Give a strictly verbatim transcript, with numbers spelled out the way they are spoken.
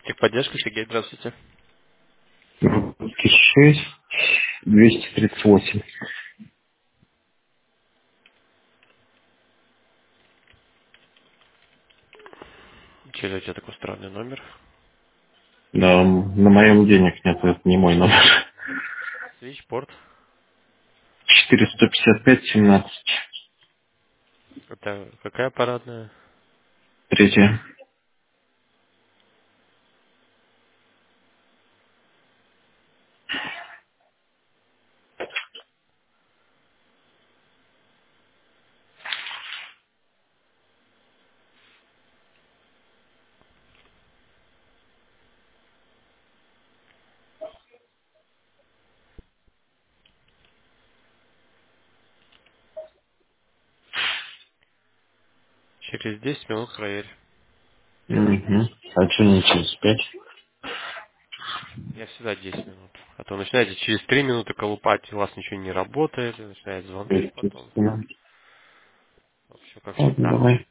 Техподдержка, Сергей, здравствуйте. шесть двести тридцать восемь. Че у тебя такой странный номер? Да, на моем денег нет, это не мой номер. Свичпорт. четыреста пятьдесят пять семнадцать. Это какая парадная? Третья. Через десять минут проверь. Угу. А что не через пять? Я всегда десять минут. А то начинаете через три минуты колупать, у вас ничего не работает, и начинают звонки потом. Естественно. В общем, как Ладно, всегда. давай.